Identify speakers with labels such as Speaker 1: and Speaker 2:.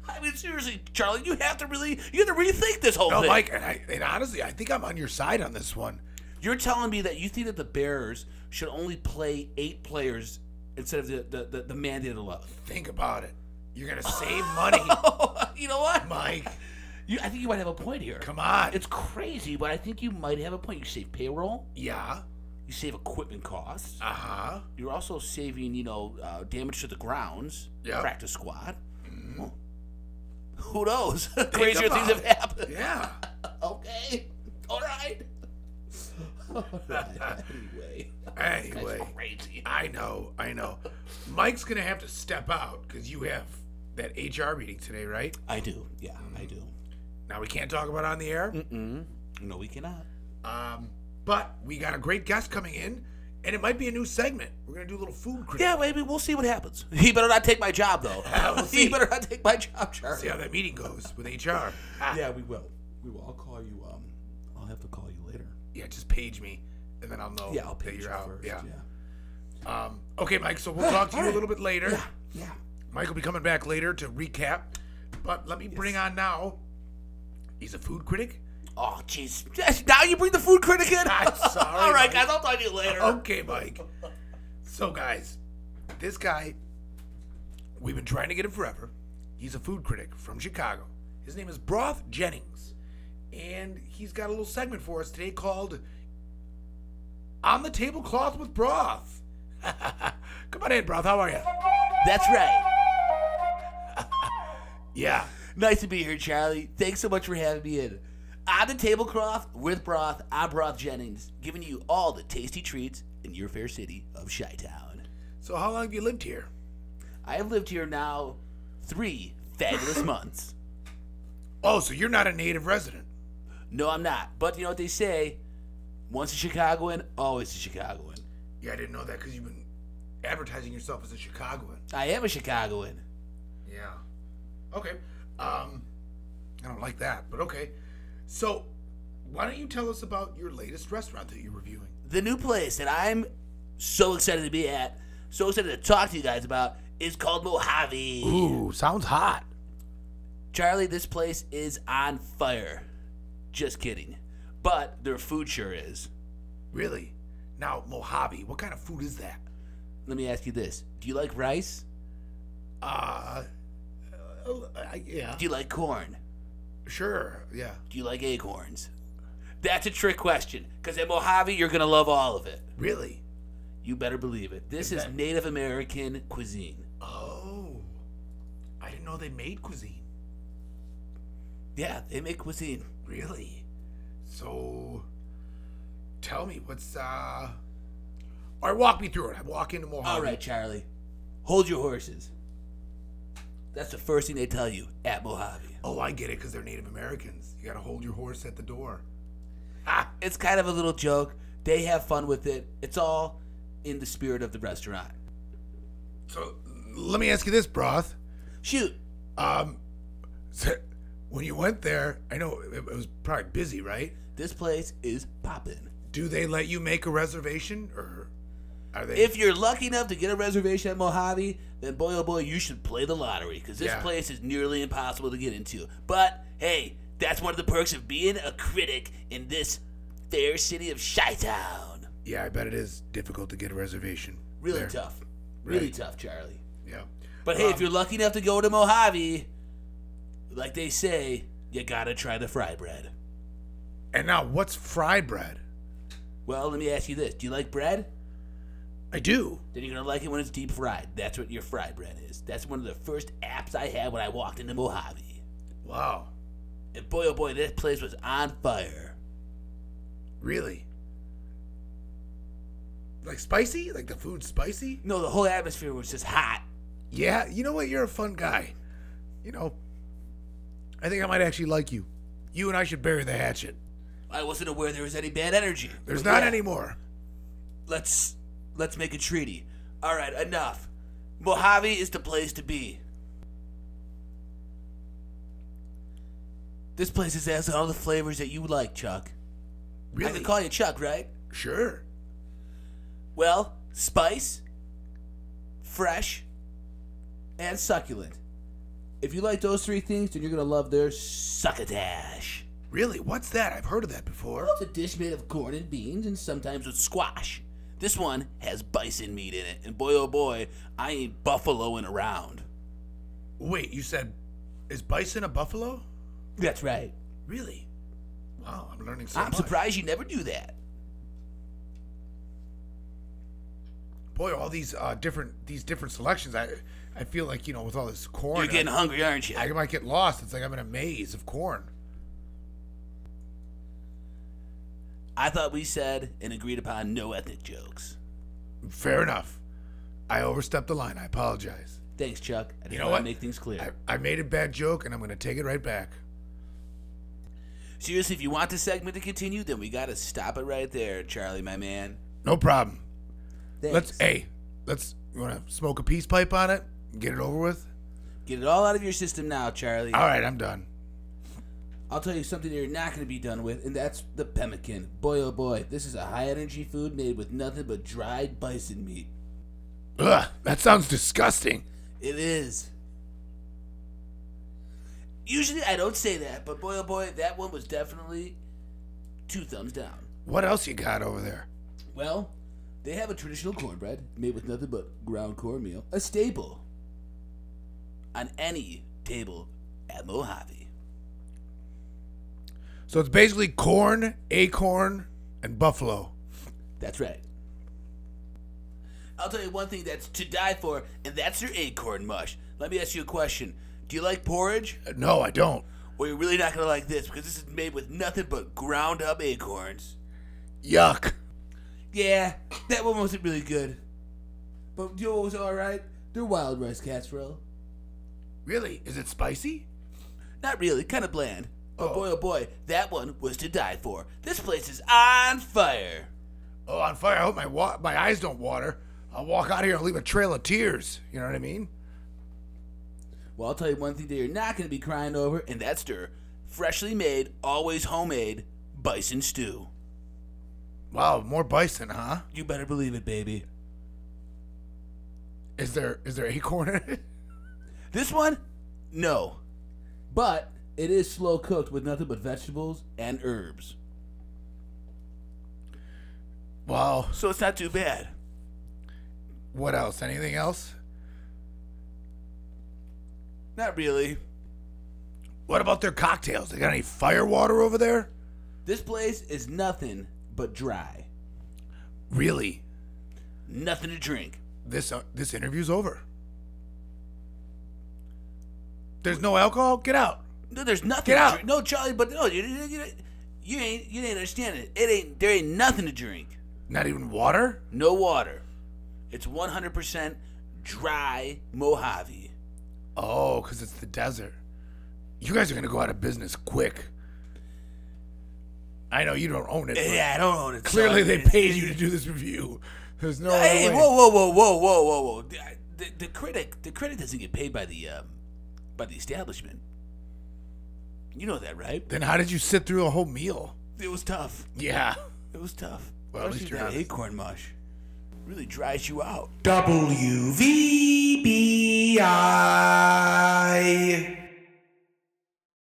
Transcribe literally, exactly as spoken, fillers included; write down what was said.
Speaker 1: I mean, seriously, Charlie, you have to really, you have to rethink this whole
Speaker 2: No,
Speaker 1: thing.
Speaker 2: Mike, and, I, and honestly, I think I'm on your side on this one.
Speaker 1: You're telling me that you think that the Bears should only play eight players instead of the, the, the, the mandated eleven.
Speaker 2: Think about it. You're going to save money,
Speaker 1: You know what?
Speaker 2: Mike.
Speaker 1: You, I think you might have a point here.
Speaker 2: Come on.
Speaker 1: It's crazy, but I think you might have a point. You save payroll.
Speaker 2: Yeah.
Speaker 1: You save equipment costs.
Speaker 2: Uh-huh.
Speaker 1: You're also saving, you know, uh, damage to the grounds.
Speaker 2: Yep.
Speaker 1: Practice squad.
Speaker 2: Mm-hmm.
Speaker 1: Well, who knows? Crazier things have happened.
Speaker 2: Yeah.
Speaker 1: Okay. All right. All right. Anyway.
Speaker 2: Anyway.
Speaker 1: That's crazy.
Speaker 2: I know. I know. Mike's going to have to step out because you have that H R meeting today, right?
Speaker 1: I do. Yeah, mm. I do.
Speaker 2: Now, we can't talk about it on the air?
Speaker 1: Mm-mm. No, we cannot.
Speaker 2: Um, but we got a great guest coming in, and it might be a new segment. We're going to do a little food critique.
Speaker 1: Yeah, maybe we'll see what happens. He better not take my job, though.
Speaker 2: we'll see.
Speaker 1: He better not take my job, Charlie.
Speaker 2: See how that meeting goes with H R. Ah.
Speaker 1: Yeah, we will. We will. I'll call you. Um, I'll have to call you later.
Speaker 2: Yeah, just page me, and then I'll know
Speaker 1: Yeah, I'll
Speaker 2: that
Speaker 1: page
Speaker 2: you're
Speaker 1: you
Speaker 2: out.
Speaker 1: first.
Speaker 2: Yeah.
Speaker 1: yeah.
Speaker 2: Um, okay, Mike, so we'll talk to you
Speaker 1: right.
Speaker 2: a little bit later.
Speaker 1: Yeah. Yeah.
Speaker 2: Mike will be coming back later to recap. But let me bring
Speaker 1: Yes.
Speaker 2: on now. He's a food critic.
Speaker 1: Oh, jeez. Yes, now you bring the food critic in?
Speaker 2: I'm sorry,
Speaker 1: All right,
Speaker 2: Mike.
Speaker 1: guys. I'll talk to you later.
Speaker 2: Okay, Mike. So, guys, this guy, we've been trying to get him forever. He's a food critic from Chicago. His name is Broth Jennings. And he's got a little segment for us today called On the Tablecloth with Broth. Come on in, Broth. How are you?
Speaker 1: That's right.
Speaker 2: Yeah.
Speaker 1: Nice to be here, Charlie. Thanks so much for having me in. On the tablecloth with Broth, I'm Broth Jennings, giving you all the tasty treats in your fair city of Chi-Town.
Speaker 2: So how long have you lived here?
Speaker 1: I have lived here now three fabulous months.
Speaker 2: Oh, so you're not a native resident.
Speaker 1: No, I'm not. But you know what they say? Once a Chicagoan, always a Chicagoan.
Speaker 2: Yeah, I didn't know that because you've been advertising yourself as a Chicagoan.
Speaker 1: I am a Chicagoan.
Speaker 2: Yeah. Okay. Um, I don't like that, but okay. So, why don't you tell us about your latest restaurant that you're reviewing?
Speaker 1: The new place that I'm so excited to be at, so excited to talk to you guys about, is called Mojave.
Speaker 2: Ooh, sounds hot.
Speaker 1: Charlie, this place is on fire. Just kidding. But their food sure is.
Speaker 2: Really? Now, Mojave, what kind of food is that?
Speaker 1: Let me ask you this. Do you like rice?
Speaker 2: Uh, uh yeah.
Speaker 1: Do you like corn?
Speaker 2: Sure, yeah.
Speaker 1: Do you like acorns? That's a trick question, because at Mojave, you're going to love all of it.
Speaker 2: Really?
Speaker 1: You better believe it. This
Speaker 2: Is
Speaker 1: is
Speaker 2: that-
Speaker 1: Native American cuisine.
Speaker 2: Oh. I didn't know they made cuisine.
Speaker 1: Yeah, they make cuisine.
Speaker 2: Really? So, tell me, what's, uh... All right, walk me through it. I walk into Mojave.
Speaker 1: All right, Charlie. Hold your horses. That's the first thing they tell you at Mojave.
Speaker 2: Oh, I get it, because they're Native Americans. You gotta hold your horse at the door. Ah,
Speaker 1: It's kind of a little joke. They have fun with it. It's all in the spirit of the restaurant.
Speaker 2: so, let me ask you this, Broth.
Speaker 1: Shoot.
Speaker 2: Um, so when you went there, I know it, it was probably busy, right?
Speaker 1: This place is poppin'.
Speaker 2: Do they let you make a reservation, or are they?
Speaker 1: If you're lucky enough to get a reservation at Mojave, then boy oh boy, you should play the lottery, because this
Speaker 2: Yeah.
Speaker 1: place is nearly impossible to get into. But, hey, that's one of the perks of being a critic in this fair city of Chi-Town.
Speaker 2: Yeah, I bet it is difficult to get a reservation.
Speaker 1: Really
Speaker 2: there.
Speaker 1: tough. Really
Speaker 2: Right.
Speaker 1: tough, Charlie.
Speaker 2: Yeah.
Speaker 1: But hey, if
Speaker 2: Um,
Speaker 1: you're lucky enough to go to Mojave, like they say, you gotta try the fry bread.
Speaker 2: And now, what's fry bread?
Speaker 1: Well, let me ask you this. Do you like bread?
Speaker 2: I do.
Speaker 1: Then you're gonna like it when it's deep fried. That's what your fry bread is. That's one of the first apps I had when I walked into Mojave.
Speaker 2: Wow.
Speaker 1: And boy, oh boy, this place was on fire.
Speaker 2: Really? Like spicy? Like the food spicy?
Speaker 1: No, the whole atmosphere was just hot.
Speaker 2: Yeah, you know what? You're a fun guy. You know, I think I might actually like you. You and I should bury the hatchet.
Speaker 1: I wasn't aware there was any bad energy.
Speaker 2: There's
Speaker 1: But
Speaker 2: not
Speaker 1: yeah,
Speaker 2: anymore.
Speaker 1: Let's let's make a treaty. All right, enough. Mojave is the place to be. This place has all the flavors that you like, Chuck. I
Speaker 2: Really?
Speaker 1: can call you Chuck, right?
Speaker 2: Sure.
Speaker 1: Well, spice, fresh, and succulent. If you like those three things, then you're going to love their succotash.
Speaker 2: Really? What's that? I've heard of that before.
Speaker 1: Well, it's a dish made of corn and beans and sometimes with squash. This one has bison meat in it, and boy oh boy, I ain't buffaloing around.
Speaker 2: Wait, you said, is bison a buffalo?
Speaker 1: That's right.
Speaker 2: Really? Wow, I'm learning so
Speaker 1: I'm
Speaker 2: much.
Speaker 1: surprised you never do that.
Speaker 2: Boy, all these uh, different these different selections. I I feel like, you know, with all this corn,
Speaker 1: You're getting
Speaker 2: I,
Speaker 1: hungry, aren't you?
Speaker 2: I might get lost. It's like I'm in a maze of corn.
Speaker 1: I thought we said and agreed upon no ethnic jokes.
Speaker 2: Fair enough. I overstepped the line. I apologize.
Speaker 1: Thanks, Chuck. I just
Speaker 2: You know
Speaker 1: want
Speaker 2: what?
Speaker 1: to make things clear.
Speaker 2: I, I made a bad joke, and I'm going to take it right back.
Speaker 1: Seriously, if you want this segment to continue, then we got to stop it right there, Charlie, my man.
Speaker 2: No problem.
Speaker 1: Thanks.
Speaker 2: Let's, hey, let's, you want to smoke a peace pipe on it and get it over with?
Speaker 1: Get it all out of your system now, Charlie.
Speaker 2: All right, I'm done.
Speaker 1: I'll tell you something you're not going to be done with, and that's the pemmican. Boy, oh boy, this is a high-energy food made with nothing but dried bison meat.
Speaker 2: Ugh, that sounds disgusting.
Speaker 1: It is. Usually I don't say that, but boy, oh boy, that one was definitely two thumbs down.
Speaker 2: What else you got over there?
Speaker 1: Well, they have a traditional cornbread made with nothing but ground cornmeal, a staple on any table at Mojave.
Speaker 2: So it's basically corn, acorn, and buffalo.
Speaker 1: That's right. I'll tell you one thing that's to die for, and that's your acorn mush. Let me ask you a question. Do you like porridge?
Speaker 2: Uh, No, I don't.
Speaker 1: Well, you're really not going to like this because this is made with nothing but ground up acorns.
Speaker 2: Yuck.
Speaker 1: Yeah, that one wasn't really good. But you know what was alright? They're wild rice casserole.
Speaker 2: Really? Is it spicy?
Speaker 1: Not really, kind of bland. But
Speaker 2: Oh.
Speaker 1: boy, oh boy, that one was to die for. This place is on fire.
Speaker 2: Oh, on fire. I hope my wa- my eyes don't water. I'll walk out here and leave a trail of tears. You know what I mean?
Speaker 1: Well, I'll tell you one thing that you're not going to be crying over, and that's their freshly made, always homemade bison stew.
Speaker 2: Wow, more bison, huh?
Speaker 1: You better believe it, baby.
Speaker 2: Is there is there acorn in it?
Speaker 1: This one, no. But it is slow cooked with nothing but vegetables and herbs.
Speaker 2: Wow.
Speaker 1: So it's not too bad.
Speaker 2: What else? Anything else?
Speaker 1: Not really.
Speaker 2: What about their cocktails? They got any fire water over there?
Speaker 1: This place is nothing but dry.
Speaker 2: Really?
Speaker 1: Nothing to drink.
Speaker 2: This uh, this interview's over. There's no alcohol? Get out.
Speaker 1: No, there's nothing
Speaker 2: Get
Speaker 1: to
Speaker 2: out.
Speaker 1: drink. No, Charlie, but no, you, you, you, you ain't you ain't understanding it. It ain't there ain't nothing to drink.
Speaker 2: Not even water?
Speaker 1: No water. It's one hundred percent dry Mojave.
Speaker 2: Oh, because it's the desert. You guys are going to go out of business quick. I know you don't own it. but
Speaker 1: Yeah, I don't own it.
Speaker 2: Clearly,
Speaker 1: son.
Speaker 2: they
Speaker 1: It's-
Speaker 2: paid
Speaker 1: it's-
Speaker 2: you to do this review. There's no
Speaker 1: Hey,
Speaker 2: other way.
Speaker 1: whoa, whoa, whoa, whoa, whoa, whoa, whoa, whoa! The, the, the critic, the critic doesn't get paid by the um, by the establishment. You know that, right?
Speaker 2: Then how did you sit through a whole meal?
Speaker 1: It was tough.
Speaker 2: Yeah.
Speaker 1: It was tough.
Speaker 2: Well, at least
Speaker 1: Especially
Speaker 2: you're
Speaker 1: that
Speaker 2: honest.
Speaker 1: acorn mush really dries you out.
Speaker 3: W V B I.